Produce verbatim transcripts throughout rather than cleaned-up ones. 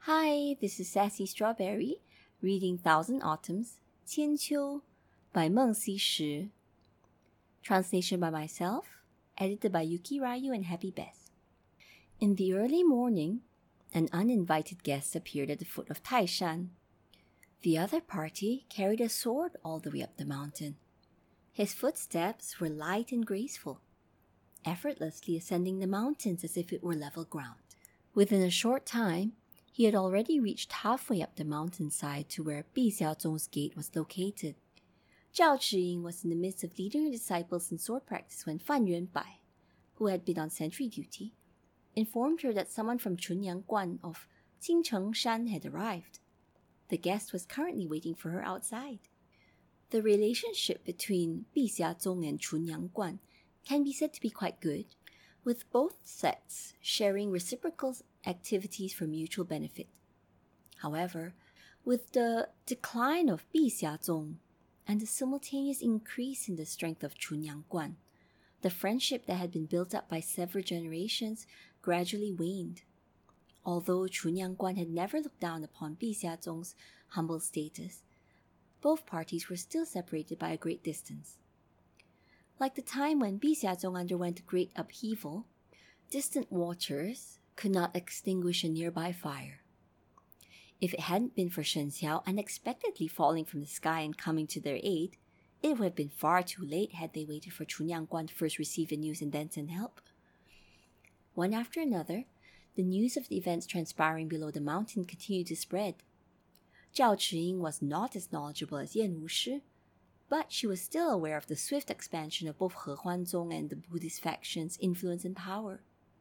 Hi, this is Sassy Strawberry, reading Thousand Autumns, 千秋 by Meng Xi. Translation by myself, edited by Yuki Ryu and Happy Beth. In the early morning, an uninvited guest appeared at the foot of Taishan. The other party carried a sword all the way up the mountain. His footsteps were light and graceful, effortlessly ascending the mountains as if it were level ground. Within a short time, he had already reached halfway up the mountainside to where Bi Xiaozong's gate was located. Zhao Zhiying was in the midst of leading her disciples in sword practice when Fan Yuanbai, who had been on sentry duty, informed her that someone from Chunyang Guan of Qingcheng Shan had arrived. The guest was currently waiting for her outside. The relationship between Bi Xiazong and Chunyang Guan can be said to be quite good, with both sets sharing reciprocal activities for mutual benefit. However, with the decline of Bi Xiazong and the simultaneous increase in the strength of Chunyang Guan, the friendship that had been built up by several generations gradually waned. Although Chunyang Guan had never looked down upon Bi Xiazong's humble status, both parties were still separated by a great distance. Like the time when Bi Xiazong underwent a great upheaval, distant waters could not extinguish a nearby fire. If it hadn't been for Shen Xiao unexpectedly falling from the sky and coming to their aid, it would have been far too late had they waited for Chunyang Guan to first receive the news and then send help. One after another, the news of the events transpiring below the mountain continued to spread. Zhao Zhiying was not as knowledgeable as Yan Wushi, but she was still aware of the swift expansion of both He Huanzong and the Buddhist factions' influence and power.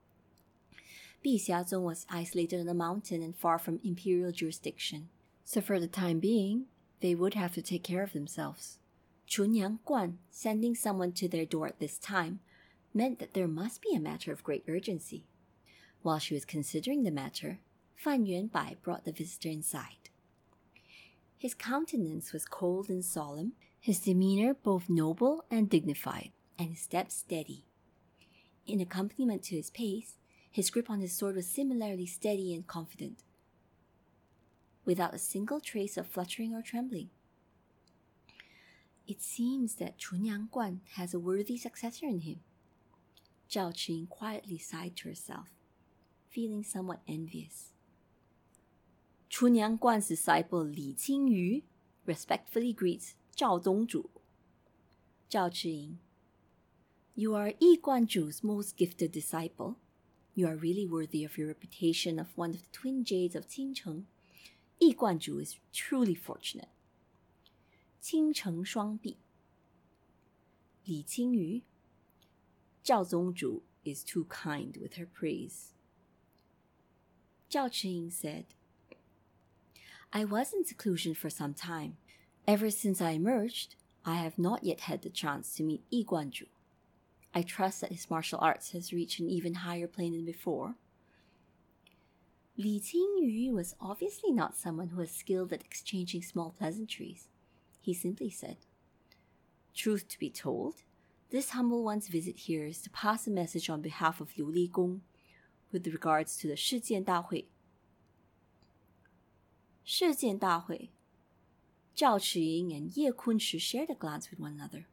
Bi Xiazong was isolated on a mountain and far from imperial jurisdiction, so for the time being, they would have to take care of themselves. Chunyang Guan sending someone to their door at this time meant that there must be a matter of great urgency. While she was considering the matter, Fan Yuanbai brought the visitor inside. His countenance was cold and solemn, his demeanor both noble and dignified, and his steps steady. In accompaniment to his pace, his grip on his sword was similarly steady and confident, without a single trace of fluttering or trembling. It seems that Chunyang Guan has a worthy successor in him. Zhao Zhiying quietly sighed to herself, feeling somewhat envious. Chunyang Guan's disciple Li Qingyu respectfully greets Zhao Dongzhu. Zhao Zhiying, you are Yi Guanzhu's most gifted disciple. You are really worthy of your reputation of one of the twin jades of Qingcheng. Yi Guanzhu is truly fortunate. Qingcheng Shuangbi. Li Qingyu, Zhao Dongzhu is too kind with her praise. Zhao Zhiying said, I was in seclusion for some time. Ever since I emerged, I have not yet had the chance to meet Yi Guanzhu. I trust that his martial arts has reached an even higher plane than before. Li Qingyu was obviously not someone who was skilled at exchanging small pleasantries. He simply said, Truth to be told, this humble one's visit here is to pass a message on behalf of Liu Li Gong with regards to the Shijian Dahui. Shijian Dahui. Zhao Zhiying and Ye Kunshi shared a glance with one another.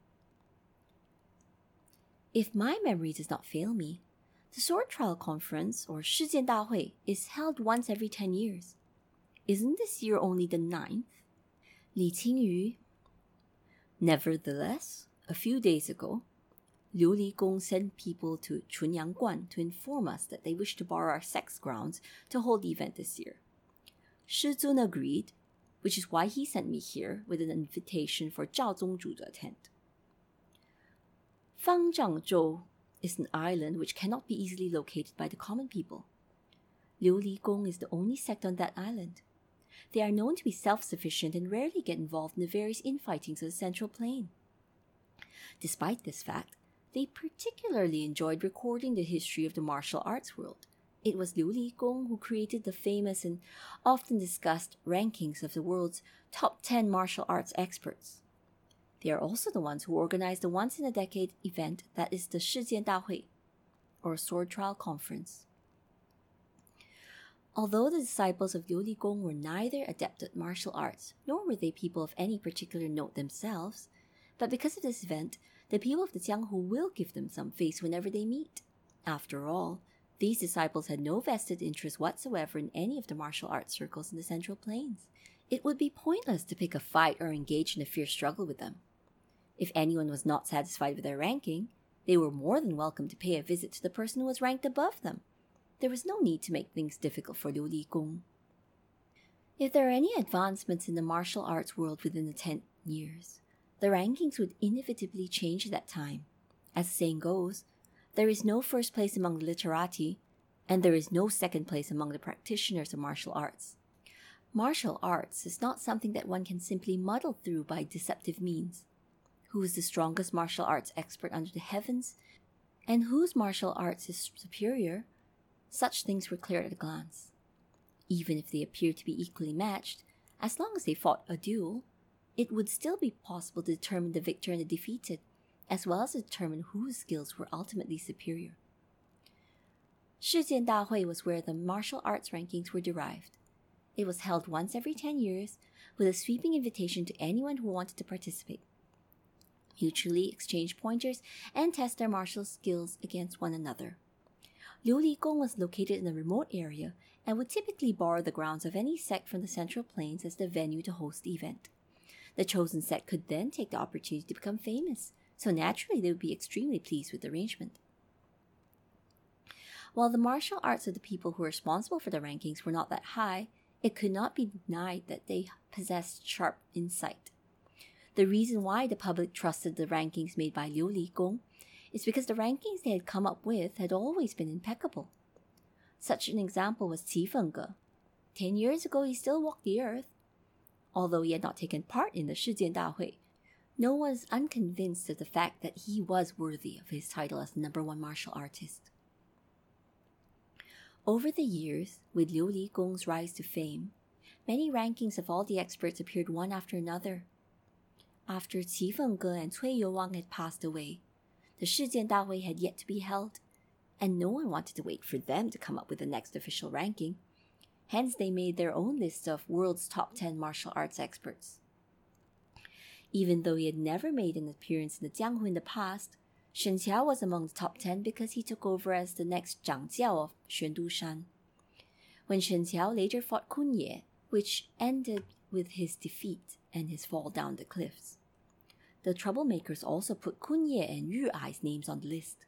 If my memory does not fail me, the Sword Trial Conference, or Shijian Dahui, is held once every ten years. Isn't this year only the ninth? Li Qingyu. Nevertheless, a few days ago, Liu Li Gong sent people to Chunyang Guan to inform us that they wish to borrow our sex grounds to hold the event this year. Shi Zun agreed, which is why he sent me here with an invitation for Zhao Dongzhu to attend. Fangzhangzhou is an island which cannot be easily located by the common people. Liu Li Gong is the only sect on that island. They are known to be self-sufficient and rarely get involved in the various infightings of the Central Plain. Despite this fact, they particularly enjoyed recording the history of the martial arts world. It was Liu Li Gong who created the famous and often discussed rankings of the world's top ten martial arts experts. They are also the ones who organized the once-in-a-decade event that is the Shijian Dahui, or Sword Trial Conference. Although the disciples of Liu Ligong were neither adept at martial arts, nor were they people of any particular note themselves, but because of this event, the people of the Jianghu will give them some face whenever they meet. After all, these disciples had no vested interest whatsoever in any of the martial arts circles in the Central Plains. It would be pointless to pick a fight or engage in a fierce struggle with them. If anyone was not satisfied with their ranking, they were more than welcome to pay a visit to the person who was ranked above them. There was no need to make things difficult for Liu Ligong. If there are any advancements in the martial arts world within the ten years, the rankings would inevitably change at that time. As the saying goes, there is no first place among the literati, and there is no second place among the practitioners of martial arts. Martial arts is not something that one can simply muddle through by deceptive means. Who is the strongest martial arts expert under the heavens, and whose martial arts is superior? Such things were clear at a glance. Even if they appeared to be equally matched, as long as they fought a duel, it would still be possible to determine the victor and the defeated, as well as to determine whose skills were ultimately superior. 世剑大会 was where the martial arts rankings were derived. It was held once every ten years, with a sweeping invitation to anyone who wanted to participate. Mutually exchange pointers and test their martial skills against one another. Liu Ligong was located in a remote area and would typically borrow the grounds of any sect from the Central Plains as the venue to host the event. The chosen sect could then take the opportunity to become famous, so naturally they would be extremely pleased with the arrangement. While the martial arts of the people who were responsible for the rankings were not that high, it could not be denied that they possessed sharp insight. The reason why the public trusted the rankings made by Liu Ligong is because the rankings they had come up with had always been impeccable. Such an example was Qi Fengge. Ten years ago, he still walked the earth. Although he had not taken part in the Shijian Dahui, no one was unconvinced of the fact that he was worthy of his title as the number one martial artist. Over the years, with Liu Ligong's rise to fame, many rankings of all the experts appeared one after another. After Qi Fengge and Cui Youwang had passed away, the Shijian Dahui had yet to be held, and no one wanted to wait for them to come up with the next official ranking. Hence, they made their own list of world's top ten martial arts experts. Even though he had never made an appearance in the Jianghu in the past, Shen Qiao was among the top ten because he took over as the next Zhang Jiao of Xuandushan. When Shen Qiao later fought Kun Ye, which ended with his defeat and his fall down the cliffs, the troublemakers also put Kun Ye and Yu Ai's names on the list.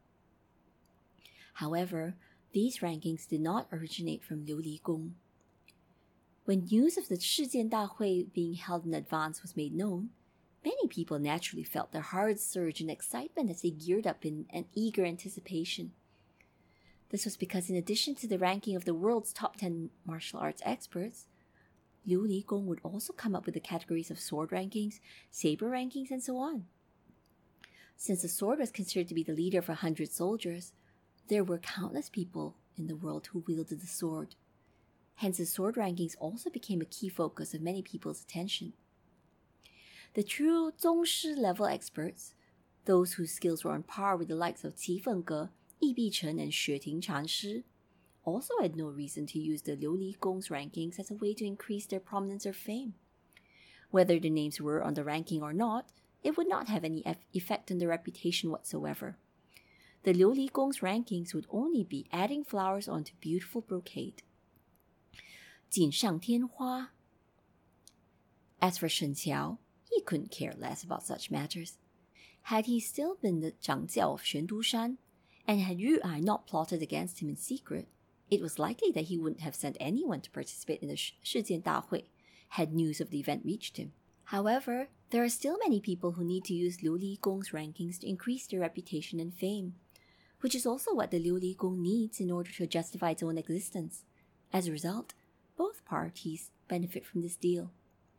However, these rankings did not originate from Liu Ligong. When news of the Shijian Dahui being held in advance was made known, many people naturally felt their hearts surge in excitement as they geared up in an eager anticipation. This was because in addition to the ranking of the world's top ten martial arts experts, Liu Ligong would also come up with the categories of sword rankings, saber rankings, and so on. Since the sword was considered to be the leader of a hundred soldiers, there were countless people in the world who wielded the sword. Hence, the sword rankings also became a key focus of many people's attention. The true Zongshi level experts, those whose skills were on par with the likes of Qi Fengge, Yi Bichen, and Xue Ting Chanshi, also had no reason to use the Liu Ligong's rankings as a way to increase their prominence or fame. Whether their names were on the ranking or not, it would not have any effect on their reputation whatsoever. The Liu Ligong's rankings would only be adding flowers onto beautiful brocade. 锦上添花. As for Shen Qiao, he couldn't care less about such matters. Had he still been the Zhang Jiao of Xuandushan, and had Yu Ai not plotted against him in secret, it was likely that he wouldn't have sent anyone to participate in the Shijian Dahui had news of the event reached him. However, there are still many people who need to use Liu Ligong's rankings to increase their reputation and fame, which is also what the Liu Ligong needs in order to justify its own existence. As a result, both parties benefit from this deal.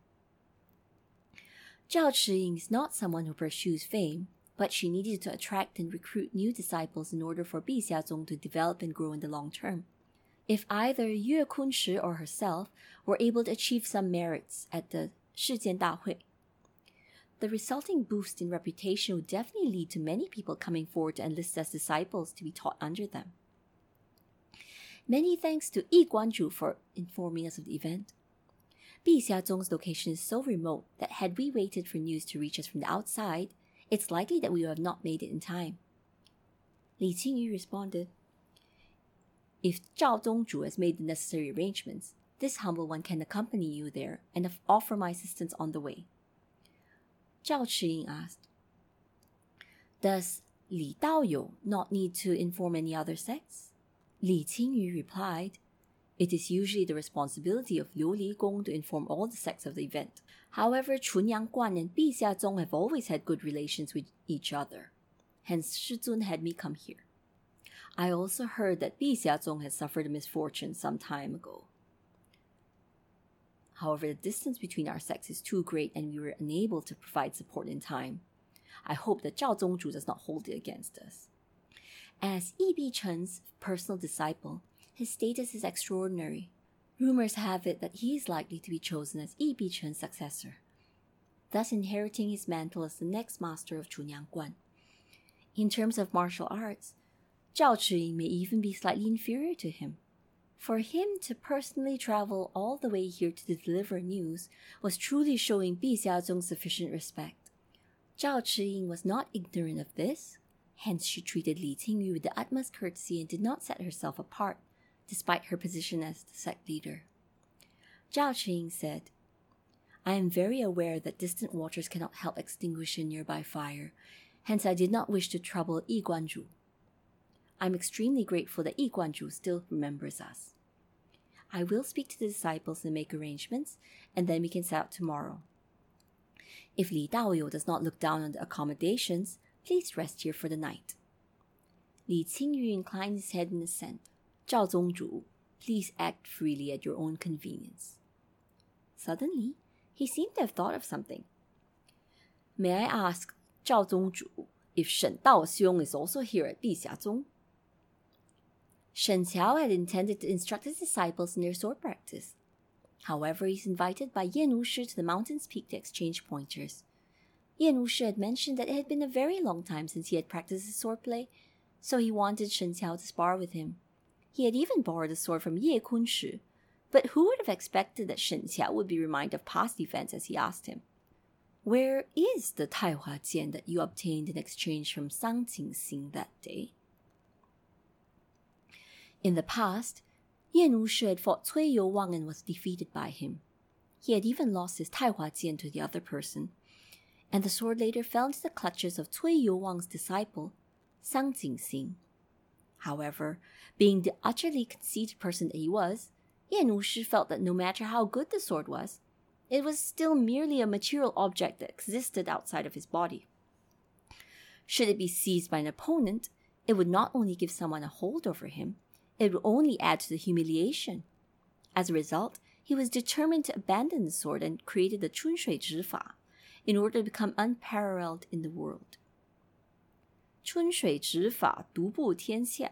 Zhao Zhiying is not someone who pursues fame, but she needed to attract and recruit new disciples in order for Bi Xiazong to develop and grow in the long term. If either Yue Kunshi or herself were able to achieve some merits at the Shijian Dahui, the resulting boost in reputation would definitely lead to many people coming forward to enlist as disciples to be taught under them. Many thanks to Yi Guanzhu for informing us of the event. Bixiazong's location is so remote that had we waited for news to reach us from the outside, it's likely that we would have not made it in time. Li Qingyu responded, If Zhao Dongzhu has made the necessary arrangements, this humble one can accompany you there and offer my assistance on the way. Zhao Chiying asked, Does Li Daoyou not need to inform any other sects? Li Qingyu replied, It is usually the responsibility of Liu Li Gong to inform all the sects of the event. However, Chunyang Guan and Bixiazong have always had good relations with each other. Hence, Shizun had me come here. I also heard that Bixiazong had suffered a misfortune some time ago. However, the distance between our sects is too great and we were unable to provide support in time. I hope that Zhao Dongzhu does not hold it against us. As Yi Bichen's personal disciple, his status is extraordinary. Rumors have it that he is likely to be chosen as Yi Bichen's successor, thus inheriting his mantle as the next master of Chunyang Guan. In terms of martial arts, Zhao Chiying may even be slightly inferior to him. For him to personally travel all the way here to deliver news was truly showing Bixiazong sufficient respect. Zhao Chiying was not ignorant of this, hence she treated Li Qingyu with the utmost courtesy and did not set herself apart, despite her position as the sect leader. Zhao Chiying said, I am very aware that distant waters cannot help extinguish a nearby fire, hence I did not wish to trouble Yi Guanzhu. I am extremely grateful that Yi Guanzhu still remembers us. I will speak to the disciples and make arrangements, and then we can set out tomorrow. If Li Daoyou does not look down on the accommodations, please rest here for the night. Li Qingyu inclined his head in assent. Zhao Dongzhu, please act freely at your own convenience. Suddenly, he seemed to have thought of something. May I ask, Zhao Dongzhu, if Shen Daoxiong is also here at Bixiazong? Shen Qiao had intended to instruct his disciples in their sword practice. However, he is invited by Yan Wushi to the mountain's peak to exchange pointers. Yan Wushi had mentioned that it had been a very long time since he had practiced his swordplay, so he wanted Shen Qiao to spar with him. He had even borrowed a sword from Ye Kunshi, but who would have expected that Shen Qiao would be reminded of past events as he asked him, Where is the Taihua Jian that you obtained in exchange from Sang Jingxing that day? In the past, Yan Wushi had fought Cui Youwang and was defeated by him. He had even lost his Taihua Jian to the other person, and the sword later fell into the clutches of Cui Youwang's disciple, Sang Jingxing. However, being the utterly conceited person that he was, Yan Wushi felt that no matter how good the sword was, it was still merely a material object that existed outside of his body. Should it be seized by an opponent, it would not only give someone a hold over him, it would only add to the humiliation. As a result, he was determined to abandon the sword and created the Chunshui Zhifa in order to become unparalleled in the world. Chunshui Zhifa dubu tianxia.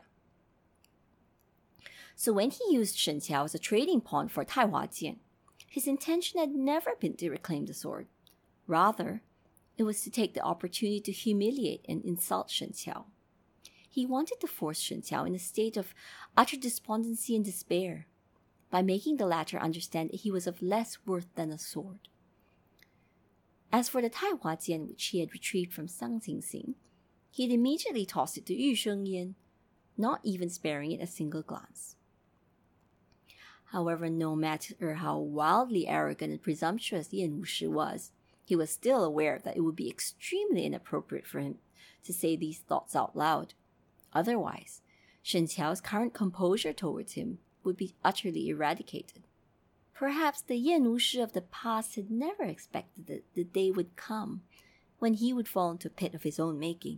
So when he used Shen Qiao as a trading pawn for Taihua Jian, his intention had never been to reclaim the sword. Rather, it was to take the opportunity to humiliate and insult Shen Qiao. He wanted to force Shen Qiao in a state of utter despondency and despair, by making the latter understand that he was of less worth than a sword. As for the Taihua Jian which he had retrieved from Sang Jingxing, he had immediately tossed it to Yu Shengyan, not even sparing it a single glance. However, no matter how wildly arrogant and presumptuous Yan Wushi was, he was still aware that it would be extremely inappropriate for him to say these thoughts out loud. Otherwise, Shen Qiao's current composure towards him would be utterly eradicated. Perhaps the Yan Wushi of the past had never expected that the day would come when he would fall into a pit of his own making.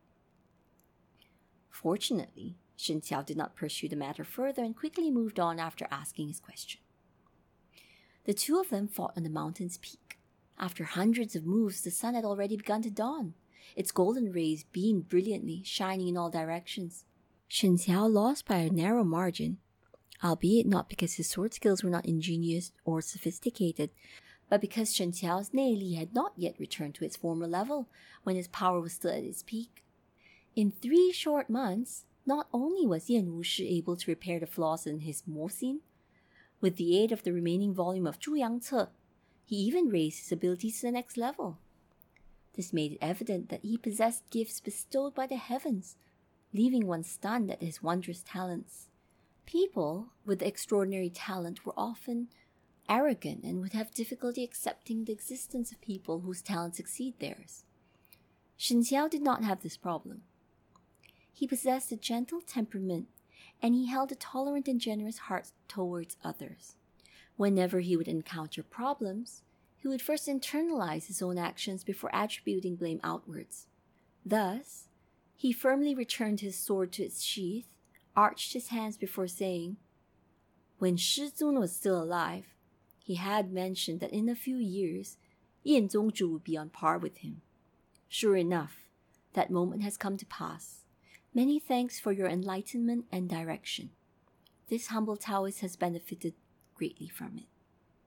Fortunately, Shen Qiao did not pursue the matter further and quickly moved on after asking his question. The two of them fought on the mountain's peak. After hundreds of moves, the sun had already begun to dawn. Its golden rays beamed brilliantly, shining in all directions. Shen Qiao lost by a narrow margin, albeit not because his sword skills were not ingenious or sophisticated, but because Shen Qiao's Nei Li had not yet returned to its former level when his power was still at its peak. In three short months, Not only was Yan Wushi able to repair the flaws in his Moxin, with the aid of the remaining volume of Zhu Yang Ce, he even raised his abilities to the next level. This made it evident that he possessed gifts bestowed by the heavens, leaving one stunned at his wondrous talents. People with extraordinary talent were often arrogant and would have difficulty accepting the existence of people whose talents exceed theirs. Shen Qiao did not have this problem. He possessed a gentle temperament, and he held a tolerant and generous heart towards others. Whenever he would encounter problems, he would first internalize his own actions before attributing blame outwards. Thus, he firmly returned his sword to its sheath, arched his hands before saying, when Shi Zun was still alive, he had mentioned that in a few years, Yan Zongzhu would be on par with him. Sure enough, that moment has come to pass. Many thanks for your enlightenment and direction. This humble Taoist has benefited greatly from it.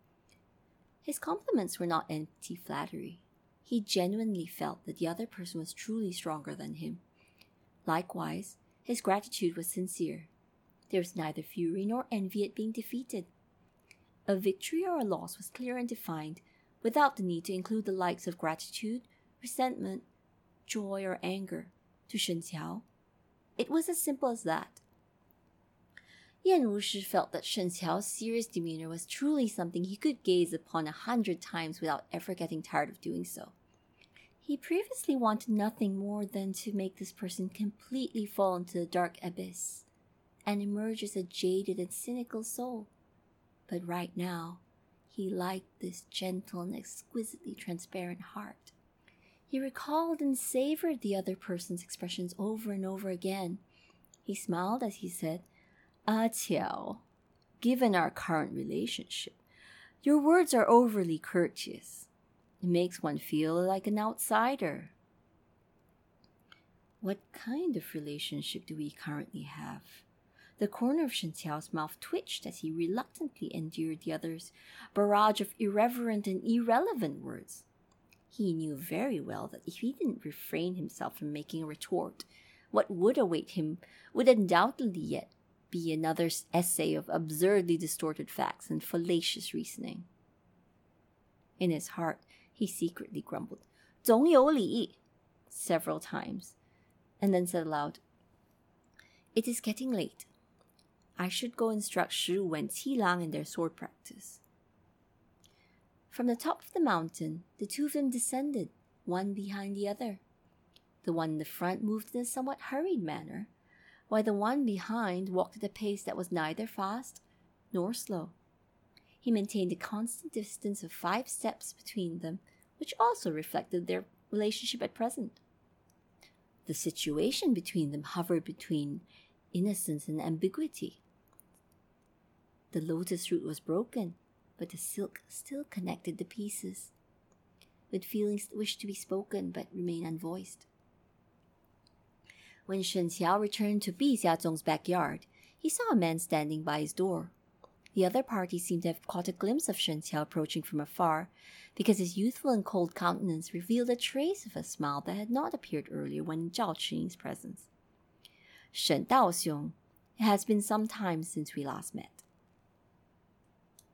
His compliments were not empty flattery. He genuinely felt that the other person was truly stronger than him. Likewise, his gratitude was sincere. There was neither fury nor envy at being defeated. A victory or a loss was clear and defined, without the need to include the likes of gratitude, resentment, joy, or anger. To Shen Qiao, it was as simple as that. Yan Wushi felt that Shen Qiao's serious demeanor was truly something he could gaze upon a hundred times without ever getting tired of doing so. He previously wanted nothing more than to make this person completely fall into the dark abyss and emerge as a jaded and cynical soul. But right now, he liked this gentle and exquisitely transparent heart. He recalled and savored the other person's expressions over and over again. He smiled as he said, Ah Qiao, given our current relationship, your words are overly courteous. It makes one feel like an outsider. What kind of relationship do we currently have? The corner of Shen Qiao's mouth twitched as he reluctantly endured the other's barrage of irreverent and irrelevant words. He knew very well that if he didn't refrain himself from making a retort, what would await him would undoubtedly yet be another essay of absurdly distorted facts and fallacious reasoning. In his heart, he secretly grumbled, 总有理, several times, and then said aloud, It is getting late. I should go instruct Shi Wu and Qi Lang in their sword practice. From the top of the mountain, the two of them descended, one behind the other. The one in the front moved in a somewhat hurried manner, while the one behind walked at a pace that was neither fast nor slow. He maintained a constant distance of five steps between them, which also reflected their relationship at present. The situation between them hovered between innocence and ambiguity. The lotus root was broken, but the silk still connected the pieces, with feelings that wished to be spoken but remain unvoiced. When Shen Qiao returned to Bi Xiazong's backyard, he saw a man standing by his door. The other party seemed to have caught a glimpse of Shen Qiao approaching from afar, because his youthful and cold countenance revealed a trace of a smile that had not appeared earlier when in Zhao Qing's presence. Shen Daoxiong, it has been some time since we last met.